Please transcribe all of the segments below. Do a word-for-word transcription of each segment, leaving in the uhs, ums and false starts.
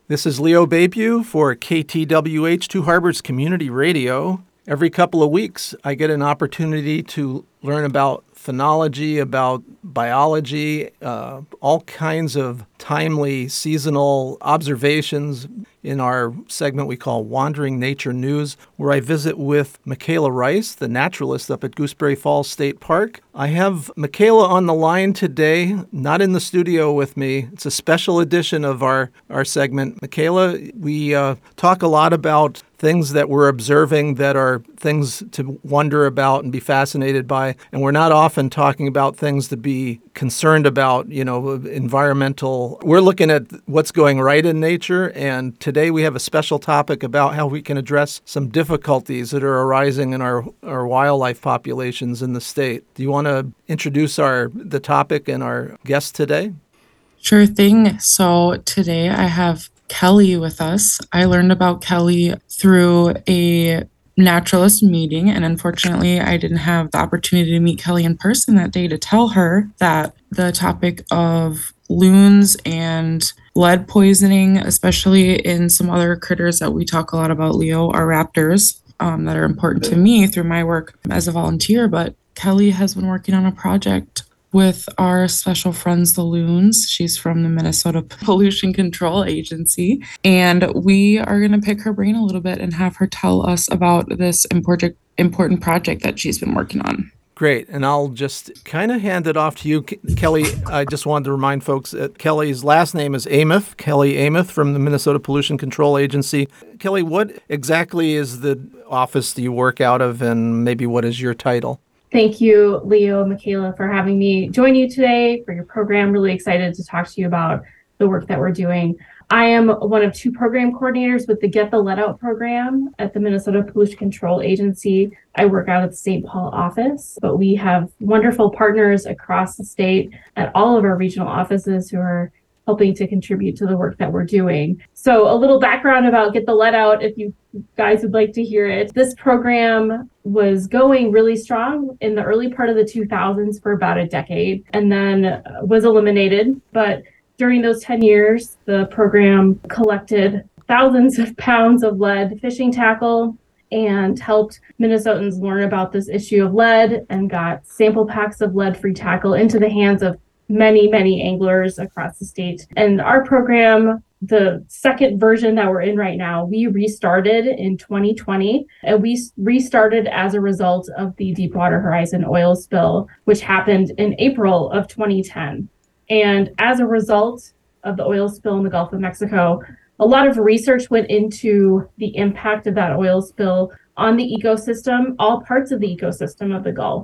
This is Leo Bayview for K T W H Two Harbors Community Radio. Every couple of weeks, I get an opportunity to learn about phenology, about biology, uh, all kinds of timely seasonal observations in our segment we call Wandering Nature News, where I visit with Michaela Rice, the naturalist up at Gooseberry Falls State Park. I have Michaela on the line today, not in the studio with me. It's a special edition of our, our segment. Michaela, we uh, talk a lot about things that we're observing that are things to wonder about and be fascinated by. And we're not often talking about things to be concerned about, you know, environmental. We're looking at what's going right in nature. And today we have a special topic about how we can address some difficulties that are arising in our, our wildlife populations in the state. Do you want to introduce our the topic and our guest today? Sure thing. So today I have Kelly with us. I learned about Kelly through a naturalist meeting, and unfortunately I didn't have the opportunity to meet Kelly in person that day to tell her that the topic of loons and lead poisoning, especially in some other critters that we talk a lot about, Leo, are raptors um, that are important to me through my work as a volunteer. But Kelly has been working on a project with our special friends, the loons. She's from the Minnesota Pollution Control Agency. And we are going to pick her brain a little bit and have her tell us about this important, important project that she's been working on. Great. And I'll just kind of hand it off to you, Kelly. I just wanted to remind folks that Kelly's last name is Amiff, Kelly Amiff from the Minnesota Pollution Control Agency. Kelly, what exactly is the office that you work out of, and maybe what is your title? Thank you, Leo and Michaela, for having me join you today for your program. Really excited to talk to you about the work that we're doing. I am one of two program coordinators with the Get the Lead Out program at the Minnesota Pollution Control Agency. I work out at the Saint Paul office, but we have wonderful partners across the state at all of our regional offices who are helping to contribute to the work that we're doing. So a little background about Get the Lead Out, if you guys would like to hear it. This program was going really strong in the early part of the two thousands for about a decade, and then was eliminated. But during those ten years, the program collected thousands of pounds of lead fishing tackle and helped Minnesotans learn about this issue of lead, and got sample packs of lead-free tackle into the hands of many, many anglers across the state. And our program, the second version that we're in right now, we restarted in twenty twenty, and we restarted as a result of the Deepwater Horizon oil spill, which happened in April of twenty ten. And as a result of the oil spill in the Gulf of Mexico, a lot of research went into the impact of that oil spill on the ecosystem, all parts of the ecosystem of the Gulf.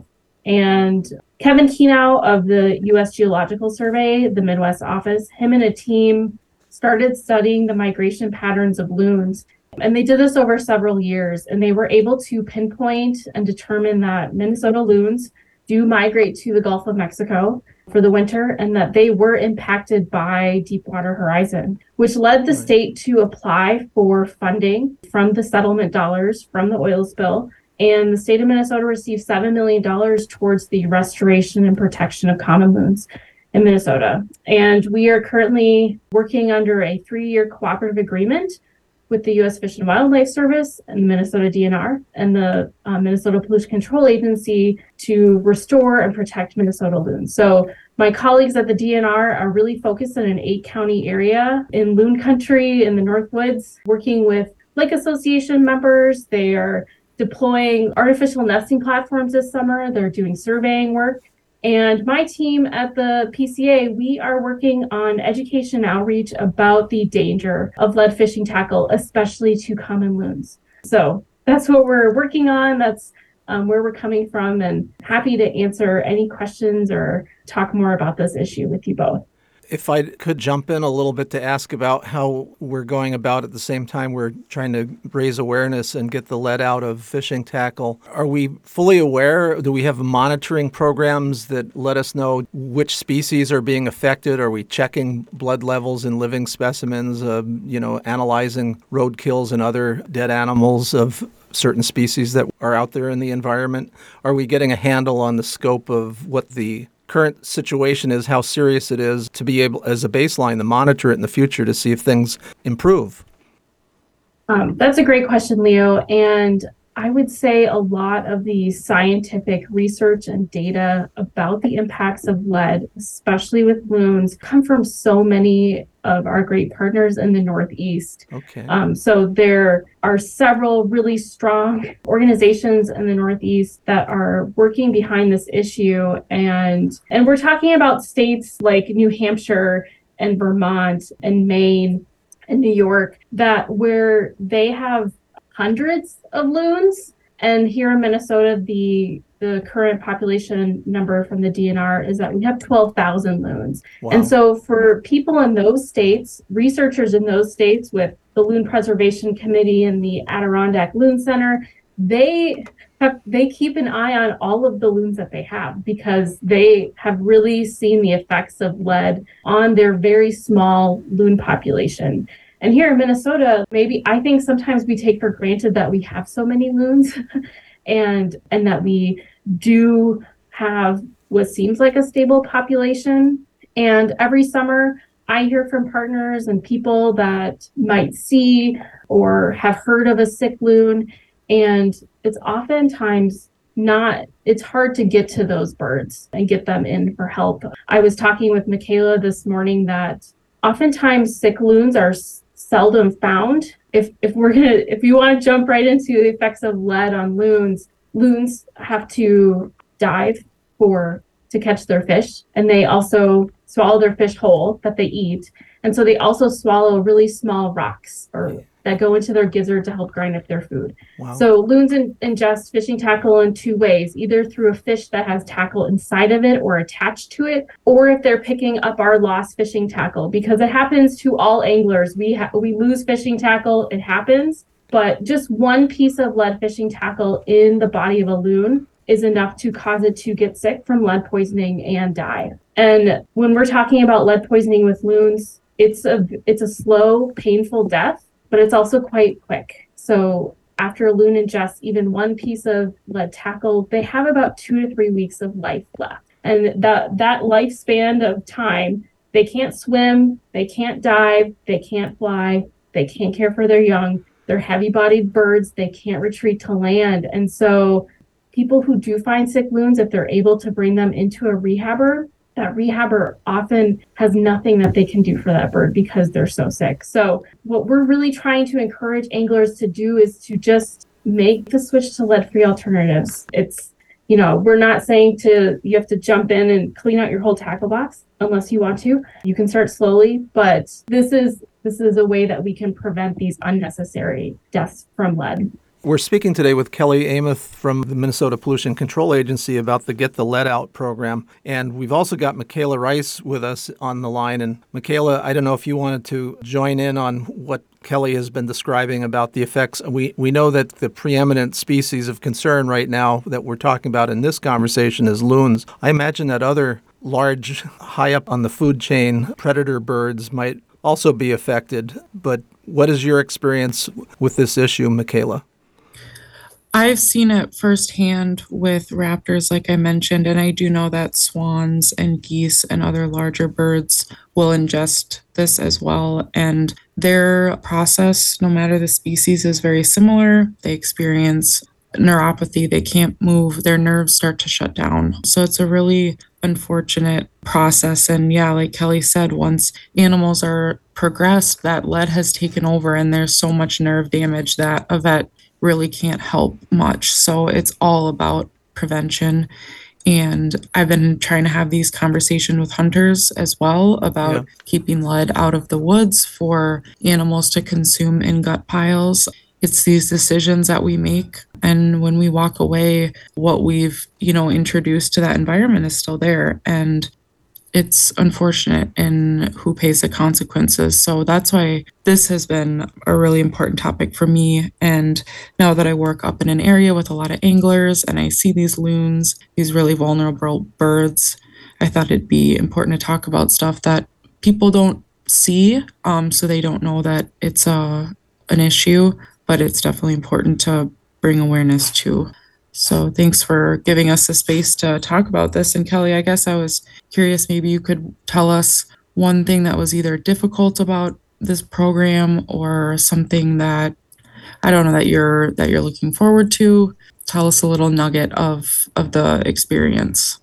And Kevin Kenow of the U S Geological Survey, the Midwest office, him and a team started studying the migration patterns of loons. And they did this over several years, and they were able to pinpoint and determine that Minnesota loons do migrate to the Gulf of Mexico for the winter, and that they were impacted by Deepwater Horizon, which led the right. state to apply for funding from the settlement dollars from the oil spill. And the state of Minnesota received seven million dollars towards the restoration and protection of common loons in Minnesota. And we are currently working under a three-year cooperative agreement with the U S Fish and Wildlife Service and the Minnesota D N R and the uh, Minnesota Pollution Control Agency to restore and protect Minnesota loons. So my colleagues at the D N R are really focused in an eight-county area in loon country in the Northwoods, working with Lake Association members. They are deploying artificial nesting platforms this summer. They're doing surveying work. And my team at the P C A, we are working on education outreach about the danger of lead fishing tackle, especially to common loons. So that's what we're working on. That's um, where we're coming from, and happy to answer any questions or talk more about this issue with you both. If I could jump in a little bit to ask about how we're going about at the same time we're trying to raise awareness and get the lead out of fishing tackle. Are we fully aware? Do we have monitoring programs that let us know which species are being affected? Are we checking blood levels in living specimens, uh, you know, analyzing roadkills and other dead animals of certain species that are out there in the environment? Are we getting a handle on the scope of what the current situation is, how serious it is, to be able, as a baseline, to monitor it in the future to see if things improve? Um, that's a great question, Leo. And I would say a lot of the scientific research and data about the impacts of lead, especially with loons, come from so many of our great partners in the Northeast. Okay. Um, so there are several really strong organizations in the Northeast that are working behind this issue. And, and we're talking about states like New Hampshire and Vermont and Maine and New York, that where they have hundreds of loons. And here in Minnesota, the the current population number from the D N R is that we have twelve thousand loons. Wow. And so for people in those states, researchers in those states with the Loon Preservation Committee and the Adirondack Loon Center, they have they keep an eye on all of the loons that they have, because they have really seen the effects of lead on their very small loon population. And here in Minnesota, maybe I think sometimes we take for granted that we have so many loons and and that we do have what seems like a stable population. And every summer, I hear from partners and people that might see or have heard of a sick loon. And it's oftentimes not, it's hard to get to those birds and get them in for help. I was talking with Michaela this morning that oftentimes sick loons are seldom found. If if we're gonna if you want to jump right into the effects of lead on loons, loons have to dive for to catch their fish, and they also swallow their fish whole that they eat, and so they also swallow really small rocks or that go into their gizzard to help grind up their food. Wow. So loons in, ingest fishing tackle in two ways, either through a fish that has tackle inside of it or attached to it, or if they're picking up our lost fishing tackle, because it happens to all anglers. We ha- we lose fishing tackle, it happens, but just one piece of lead fishing tackle in the body of a loon is enough to cause it to get sick from lead poisoning and die. And when we're talking about lead poisoning with loons, it's a it's a slow, painful death, but it's also quite quick. So after a loon ingests even one piece of lead tackle, they have about two to three weeks of life left. And that that lifespan of time, they can't swim, they can't dive, they can't fly, they can't care for their young. They're heavy-bodied birds, they can't retreat to land. And so people who do find sick loons, if they're able to bring them into a rehabber, that rehabber often has nothing that they can do for that bird because they're so sick. So what we're really trying to encourage anglers to do is to just make the switch to lead-free alternatives. It's, you know, we're not saying to, you have to jump in and clean out your whole tackle box unless you want to. You can start slowly, but this is this is a way that we can prevent these unnecessary deaths from lead. We're speaking today with Kelly Amos from the Minnesota Pollution Control Agency about the Get the Lead Out program. And we've also got Michaela Rice with us on the line. And Michaela, I don't know if you wanted to join in on what Kelly has been describing about the effects. We we know that the preeminent species of concern right now that we're talking about in this conversation is loons. I imagine that other large, high up on the food chain predator birds might also be affected. But what is your experience with this issue, Michaela? I've seen it firsthand with raptors, like I mentioned, and I do know that swans and geese and other larger birds will ingest this as well. And their process, no matter the species, is very similar. They experience neuropathy. They can't move. Their nerves start to shut down. So it's a really unfortunate process. And yeah, like Kelly said, once animals are progressed, that lead has taken over and there's so much nerve damage that a vet really can't help much. So it's all about prevention. And I've been trying to have these conversations with hunters as well about yeah. keeping lead out of the woods for animals to consume in gut piles. It's these decisions that we make. And when we walk away, what we've, you know, introduced to that environment is still there. And it's unfortunate in who pays the consequences. So that's why this has been a really important topic for me. And now that I work up in an area with a lot of anglers and I see these loons, these really vulnerable birds, I thought it'd be important to talk about stuff that people don't see, um, so they don't know that it's a, an issue, but it's definitely important to bring awareness to. So thanks for giving us the space to talk about this. And Kelly, I guess I was curious, maybe you could tell us one thing that was either difficult about this program or something that, I don't know, that you're that you're looking forward to. Tell us a little nugget of of the experience.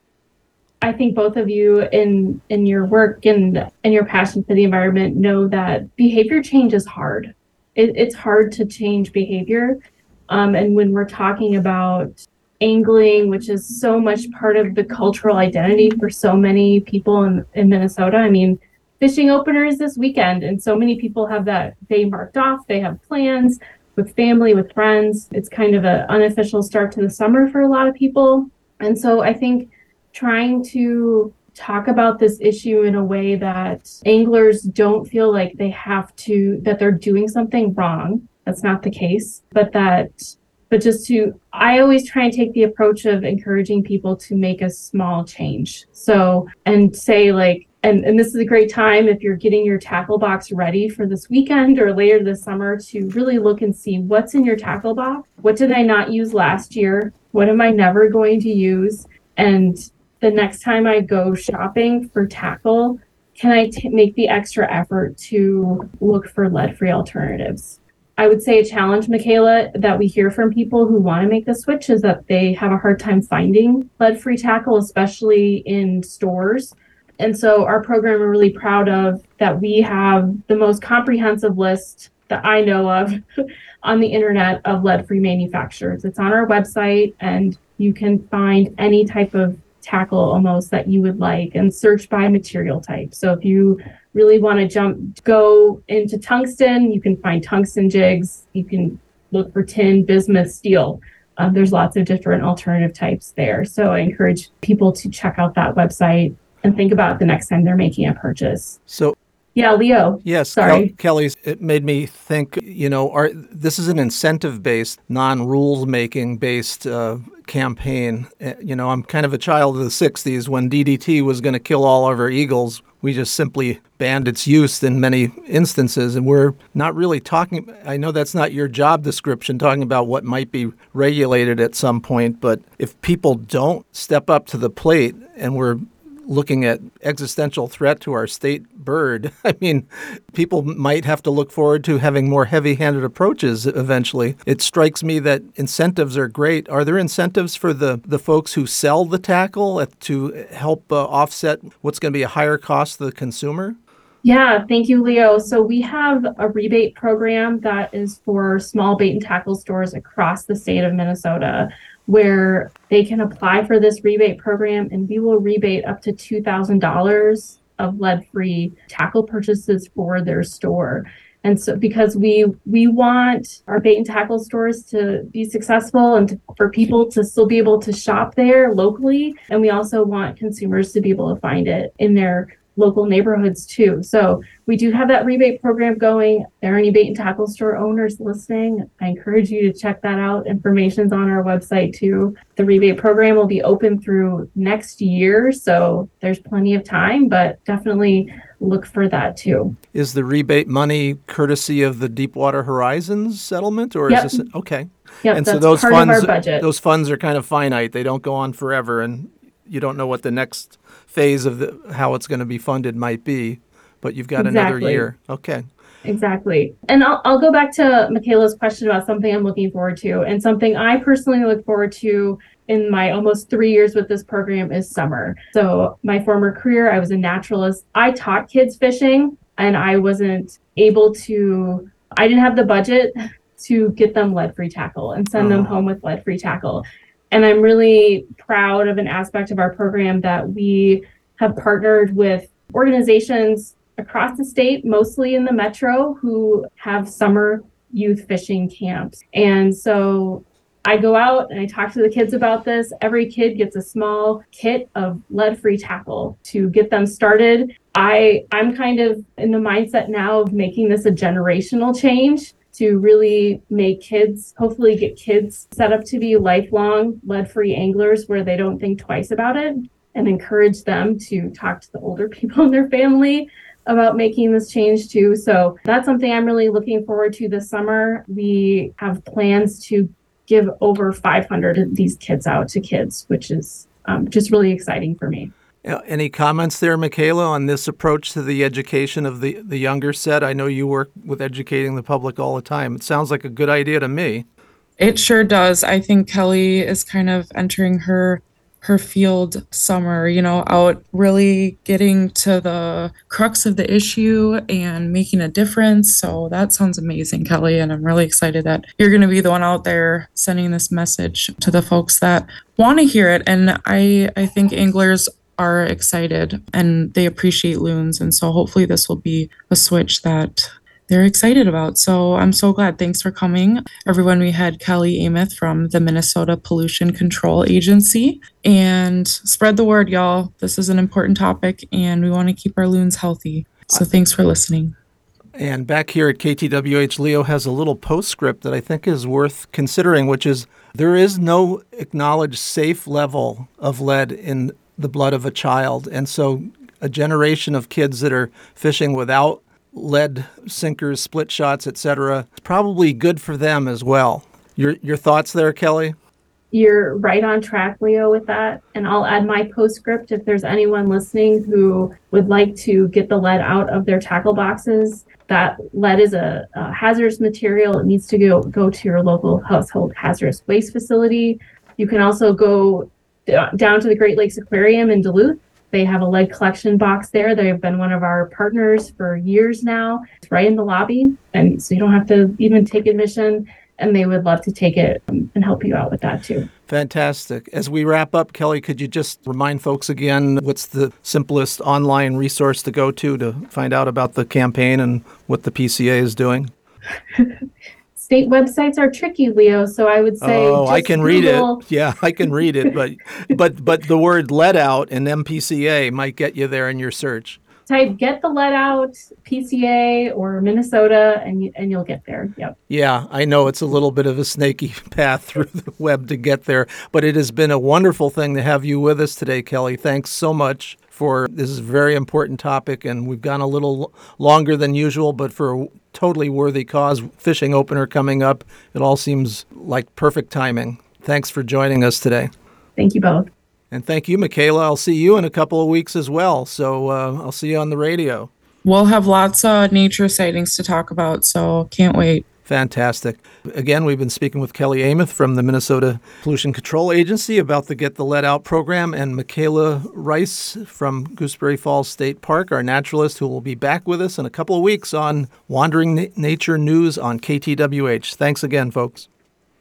I think both of you in in your work and and your passion for the environment know that behavior change is hard. It, it's hard to change behavior. Um, and when we're talking about angling, which is so much part of the cultural identity for so many people in, in Minnesota, I mean, fishing opener is this weekend, and so many people have that day marked off. They have plans with family, with friends. It's kind of an unofficial start to the summer for a lot of people. And so I think trying to talk about this issue in a way that anglers don't feel like they have to, that they're doing something wrong. That's not the case, but that, but just to, I always try and take the approach of encouraging people to make a small change. So, and say like, and, and this is a great time if you're getting your tackle box ready for this weekend or later this summer to really look and see what's in your tackle box. What did I not use last year? What am I never going to use? And the next time I go shopping for tackle, can I t- make the extra effort to look for lead-free alternatives? I would say a challenge, Michaela, that we hear from people who want to make the switch is that they have a hard time finding lead-free tackle, especially in stores. And so our program, we're really proud of that we have the most comprehensive list that I know of on the internet of lead-free manufacturers. It's on our website, and you can find any type of tackle almost that you would like and search by material type. So if you really want to jump, go into tungsten, you can find tungsten jigs. You can look for tin, bismuth, steel. Um, there's lots of different alternative types there. So I encourage people to check out that website and think about it the next time they're making a purchase. So yeah, Leo. Yes, sorry. Kel- Kelly's, it made me think, you know, our, this is an incentive-based, non-rules-making based uh, campaign. Uh, you know, I'm kind of a child of the sixties when D D T was going to kill all of our eagles. We just simply banned its use in many instances, and we're not really talking, I know that's not your job description, talking about what might be regulated at some point, but if people don't step up to the plate and we're looking at existential threat to our state bird, I mean, people might have to look forward to having more heavy-handed approaches eventually. It strikes me that incentives are great. Are there incentives for the, the folks who sell the tackle to help uh, offset what's going to be a higher cost to the consumer? Yeah, thank you, Leo. So we have a rebate program that is for small bait and tackle stores across the state of Minnesota, where they can apply for this rebate program, and we will rebate up to two thousand dollars of lead-free tackle purchases for their store. And so because we we want our bait and tackle stores to be successful and to, for people to still be able to shop there locally, and we also want consumers to be able to find it in their local neighborhoods too. So we do have that rebate program going. If there are any bait and tackle store owners listening, I encourage you to check that out. Information's on our website too. The rebate program will be open through next year, so there's plenty of time, but definitely look for that too. Is the rebate money courtesy of the Deepwater Horizons settlement, or Yep. is this okay? Yep, And that's so those part funds, of our budget. those funds are kind of finite. They don't go on forever, and you don't know what the next phase of the, how it's going to be funded might be, but you've got another Exactly. year. Okay. Exactly. And I'll, I'll go back to Michaela's question about something I'm looking forward to, and something I personally look forward to in my almost three years with this program is summer. So my former career, I was a naturalist. I taught kids fishing, and I wasn't able to, I didn't have the budget to get them lead-free tackle and send them Oh. home with lead-free tackle. And I'm really proud of an aspect of our program that we have partnered with organizations across the state, mostly in the metro, who have summer youth fishing camps. And so I go out and I talk to the kids about this. Every kid gets a small kit of lead-free tackle to get them started. I, I'm kind of in the mindset now of making this a generational change to really make kids, hopefully get kids set up to be lifelong lead-free anglers where they don't think twice about it, and encourage them to talk to the older people in their family about making this change too. So that's something I'm really looking forward to this summer. We have plans to give over five hundred of these kits out to kids, which is um, just really exciting for me. Any comments there, Michaela, on this approach to the education of the, the younger set? I know you work with educating the public all the time. It sounds like a good idea to me. It sure does. I think Kelly is kind of entering her her field summer, you know, out really getting to the crux of the issue and making a difference. So that sounds amazing, Kelly. And I'm really excited that you're going to be the one out there sending this message to the folks that want to hear it. And I, I think anglers are excited and they appreciate loons. And so hopefully this will be a switch that they're excited about. So I'm so glad. Thanks for coming. Everyone, we had Kelly Amos from the Minnesota Pollution Control Agency. And spread the word, y'all. This is an important topic and we want to keep our loons healthy. So thanks for listening. And back here at K T W H, Leo has a little postscript that I think is worth considering, which is there is no acknowledged safe level of lead in the blood of a child. And so a generation of kids that are fishing without lead sinkers, split shots, et cetera, it's probably good for them as well. Your your thoughts there, Kelly? You're right on track, Leo, with that. And I'll add my postscript if there's anyone listening who would like to get the lead out of their tackle boxes. That lead is a, a hazardous material. It needs to go, go to your local household hazardous waste facility. You can also go d- down to the Great Lakes Aquarium in Duluth. They have a lead collection box there. They've been one of our partners for years now. It's right in the lobby. And so you don't have to even take admission. And they would love to take it and help you out with that too. Fantastic. As we wrap up, Kelly, could you just remind folks again what's the simplest online resource to go to to find out about the campaign and what the P C A is doing? State websites are tricky, Leo, so I would say Oh, just I can Google. read it. Yeah, I can read it, but but but the word let out and M P C A might get you there in your search. Type get the let out P C A or Minnesota and you, and you'll get there. Yep. Yeah, I know it's a little bit of a snaky path through the web to get there, but it has been a wonderful thing to have you with us today, Kelly. Thanks so much for this is a very important topic, and we've gone a little longer than usual, but for a totally worthy cause. Fishing opener coming up. It all seems like perfect timing. Thanks for joining us today. Thank you both. And thank you, Michaela. I'll see you in a couple of weeks as well. So uh, I'll see you on the radio. We'll have lots of nature sightings to talk about, so can't wait. Fantastic. Again, we've been speaking with Kelly Amos from the Minnesota Pollution Control Agency about the Get the Lead Out program, and Michaela Rice from Gooseberry Falls State Park, our naturalist, who will be back with us in a couple of weeks on Wandering Na- Nature News on K T W H. Thanks again, folks.